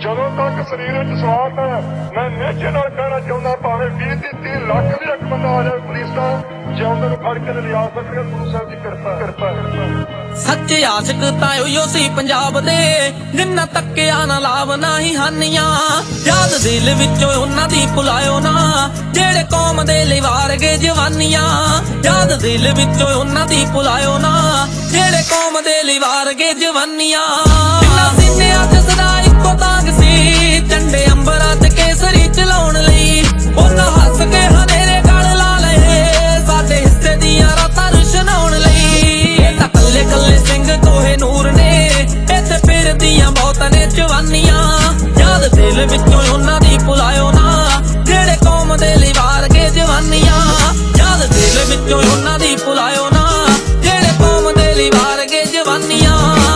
ਜਦੋਂ ਤੱਕ ਸਰੀਰ ਵਿੱਚ ਸਵਾਸ ਹੈ ਮੈਂ ਨਿਹਚੇ ਨਾਲ ਕਹਿਣਾ ਚਾਹੁੰਦਾ ਭਾਵੇਂ 20-30 ਲੱਖ ਵੀ ਇੱਕ ਬੰਦਾ ਆ ਜਾਵੇ ਪੁਲਿਸ ਦਾ ਜਿਉਂਦੇ ਨੂੰ ਫੜ ਕੇ ਲਿਆ ਸਕਦੇ ਗੁਰੂ ਸਾਹਿਬ ਦੀ ਕਿਰਪਾ। ਸੱਚੇ ਆਸ਼ਿਕ ਤਾਂ ਉਹੀਓ ਸੀ ਪੰਜਾਬ ਦੇ ਜਿੰਨਾ ਤੱਕਿਆ ਨਾ ਲਾਭ ਨਹੀਂ ਹਾਨੀਆਂ। ਯਾਦ ਦਿਲ ਵਿੱਚੋਂ ਉਹਨਾਂ ਦੀ ਭੁਲਾਇਓ ਨਾ ਜਿਹੜੇ ਕੌਮ ਦੇ ਲਈ ਵਾਰ ਗਏ ਜਵਾਨੀਆਂ। ਯਾਦ ਦਿਲ ਵਿੱਚੋਂ ਉਹਨਾਂ ਦੀ ਭੁਲਾਇਓ ਨਾ ਜਿਹੜੇ ਕੌਮ ਦੇ ਲਈ ਵਾਰ ਗਏ ਜਵਾਨੀਆਂ। ਜਿੰਨਾ ਸੀਨਿਆਂ 'ਚ ਸਦਾ ਇੱਕੋ ਤਾਂਗ ਸੀ ਝੰਡੇ ਅੰਬਰਾਂ 'ਚ ਕੇਸਰੀ ਚਲਾਉਣ ਲਈ ਉਹਨਾਂ ਹੱਸ ਕੇ ਹਨੇਰੇ ਗਲ ਲਾ ਲਏ ਸਾਡੇ ਹਿੱਸੇ ਦੀਆਂ ਰਾਤਾਂ ਰੁਸ਼ਨਾਉਣ ਲਈ। ਇਹ ਤਾਂ ਕੱਲੇ ਕੱਲੇ ਸਿੰਘ ਕੋਹੇ ਨੂਰ ਨੇ ਇੱਥੇ ਫਿਰਦੀਆਂ ਬਹੁਤ ਨੇ ਜਵਾਨੀਆਂ। ਯਾਦ ਦਿਲ ਵਿੱਚੋਂ ਉਹਨਾਂ ਦੀ ਭੁਲਾਇਓ ਨਾ ਜਿਹੜੇ ਕੌਮ ਦੇ ਲਈ ਵਾਰ ਗਏ ਜਵਾਨੀਆਂ। ਯਾਦ ਦਿਲ ਵਿੱਚੋਂ ਉਹਨਾਂ ਦੀ ਭੁਲਾਇਓ ਨਾ ਜਿਹੜੇ ਕੌਮ ਦੇ ਲਈ ਵਾਰ ਗਏ ਜਵਾਨੀਆਂ।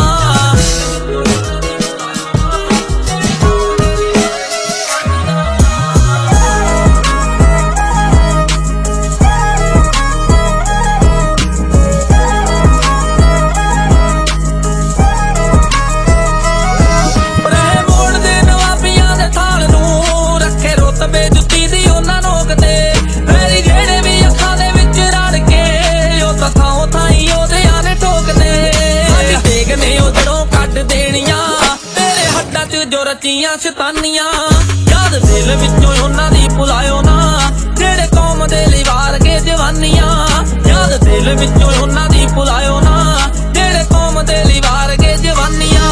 ਸ਼ੈਤਾਨੀਆਂ ਯਾਦ ਦਿਲ ਵਿੱਚੋਂ ਉਹਨਾਂ ਦੀ ਭੁਲਾਇਓ ਨਾ ਜਿਹੜੇ ਕੌਮ ਦੇ ਲਈ ਵਾਰ ਗਏ ਜਵਾਨੀਆਂ। ਯਾਦ ਦਿਲ ਵਿੱਚੋਂ ਉਹਨਾਂ ਦੀ ਭੁਲਾਇਓ ਨਾ ਜਿਹੜੇ ਕੌਮ ਦੇ ਲਈ ਵਾਰ ਗਏ ਜਵਾਨੀਆਂ।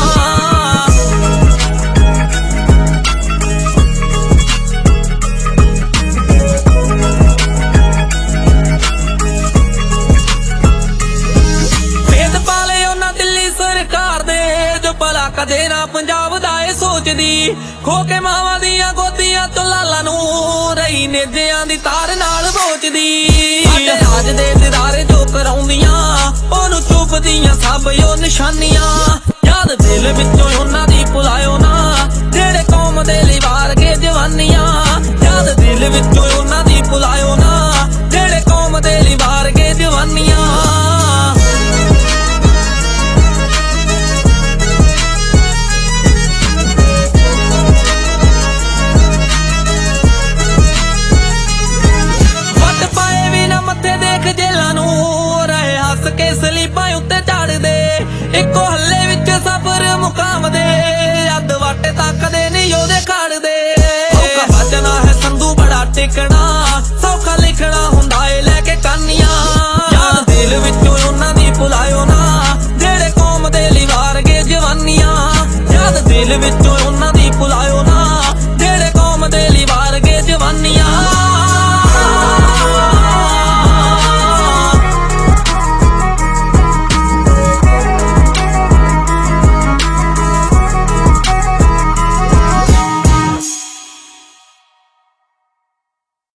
ਭੇਦ ਪਾਲੇ ਉਹਨਾਂ ਦਿੱਲੀ ਸਰਕਾਰ ਦੇ ਜੋ ਭਲਾ ਕਦੇ ਨਾ ਪੰਜਾਬ ਦਾ ਇਹ ਸੋਚਦੀ ਖੋ ਕੇ ਮਾਵਾਂ ਦੀਆਂ ਗੋਦੀਆਂ ਤੋਂ ਲਾਲਾਂ ਨੂੰ ਰਹੀ ਨੇਜਿਆਂ ਦੀ ਤਾਰ ਨਾਲ ਬੋਚਦੀ। ਸਾਡੇ ਰਾਜ ਦੇ ਦਿਦਾਰੇ ਜੋ ਕਰਾਉਂਦੀਆਂ ਉਹਨੂੰ ਚੁੱਪਦੀਆਂ ਸਭ ਉਹ ਨਿਸ਼ਾਨੀਆਂ। ਯਾਦ ਦਿਲ ਵਿੱਚੋਂ ਉਹਨਾਂ ਦੀ ਭੁਲਾਇਓ ਨਾ ਜਿਹੜੇ ਕੌਮ ਦੇ ਲਈ ਵਾਰ ਗਏ ਜਵਾਨੀਆਂ। ਯਾਦ ਦਿਲ ਵਿੱਚੋਂ ਉਹਨਾਂ ਦੀ ਭੁਲਾਇਓ ਨਾ ਜਿਹੜੇ ਕੌਮ ਦੇ ਲਈ ਵਾਰ ਗਏ ਜਵਾਨੀਆਂ। ਸਲੀਪਾਂ ਉੱਤੇ ਝਾੜਦੇ ਇੱਕੋ ਹੱਲੇ ਵਿੱਚ ਸਫ਼ਰ ਮੁਕਾਮ ਦੇ ਅੱਧ ਵਾਟੇ ਤੱਕਦੇ ਨਹੀਂ ਉਹਦੇ ਖੜਦੇ। ਔਖਾ ਬਚਣਾ ਹੈ ਸੰਧੂ ਬੜਾ ਟਿਕਣਾ ਸੌਖਾ ਲਿਖਣਾ ਹੁੰਦਾ ਏ ਲੈ ਕੇ ਕਾਨੀਆਂ। ਯਾਦ ਦਿਲ ਵਿੱਚੋਂ ਉਹਨਾਂ ਦੀ ਭੁਲਾਇਓ ਨਾ ਜਿਹੜੇ ਕੌਮ ਦੇ ਲਈ ਵਾਰ ਗਏ ਜਵਾਨੀਆਂ। ਯਾਦ ਦਿਲ ਵਿੱਚੋਂ ਉਹਨਾਂ ਦੀ ਭੁਲਾਇਓ